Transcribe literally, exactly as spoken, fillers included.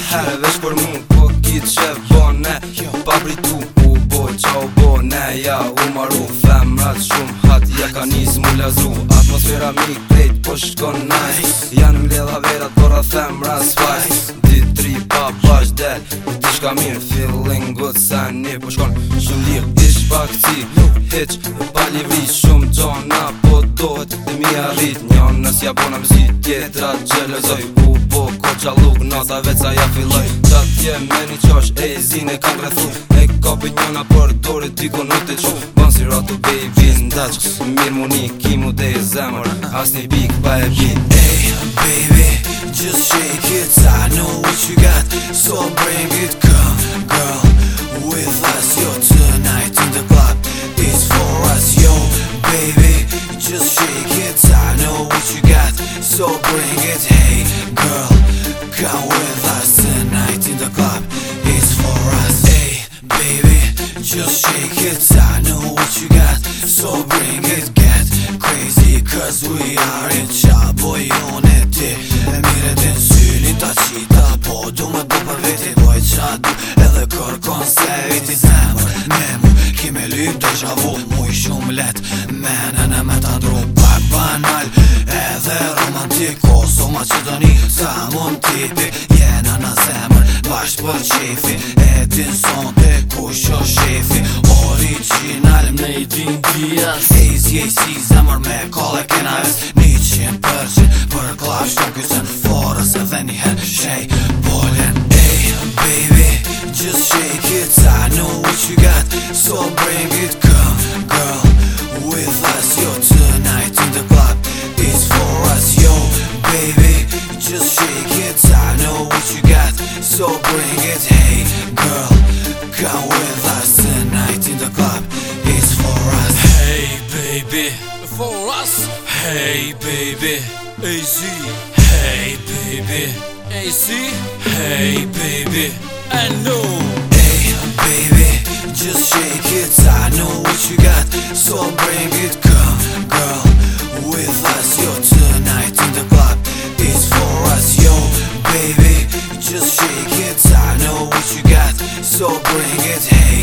herë veç për mu, po kitë që bone pa pritu, u bo qa u bone, ja u maru femrat shumë hat, ja ka nis mu lazru atmosfera mi krejt po shkon nice, janë mledha verat porra femra s'faj, di tri pa bash del, ti shka mirë feeling good sa një po shkon shumë lirë, ish pak ci hiq, pa livri shumë gjona, po dohet të mi arrit njën, nës ja bona mësi tjetra gjelëzoj, u bo ko qalluk nata veca ja filloj, qatë tje me një qash e zine kam rrethu, e kapi njona për dore tiko nuk të qu, ban si ratu baby ndaq, mirë mu një kimu dhe i zemër, as një pik pa e pin. Hey baby, just shake it, I know what you got, so bring it, come girl, with us, yo, tonight in the club, it's for us, yo, baby, just shake it, I know what you got, so bring it, hey girl, come with us, tonight in the club, it's for us, hey baby, just shake it, I know what you got, so bring it, get crazy, cause we are in trouble, unity, e mire din synin ta qita, po du me bu për veti, boj qa du, edhe kërkon se viti zemër, ne mu kime lyp deja vu, mu i shumë let, menën e me ta ndru, pak banal, edhe romantik, oso ma që dëni, sa mund tipi, jena na zemër, bashk për qefi, e din son të kush o shefi, original me i din dias, Easy A C zemër me kole kena ves, një qim përqin, për klash të kysen, forës edhe një her, shej, bolen, hey baby, just shake it, I know what you got, so bring it, come girl, with us, yo, tonight in the club, it's for us, yo, baby, just shake it, I know what you got, so bring it, hey girl, come with us, tonight in the club, it's for us. hey baby, for us, hey baby, A Z, hey baby, A C, hey baby, I know. Hey baby, just shake it, I know what you got, so bring it, come girl, with us, yo, tonight in the club, it's for us, yo, baby, just shake it, I know what you got, so bring it, hey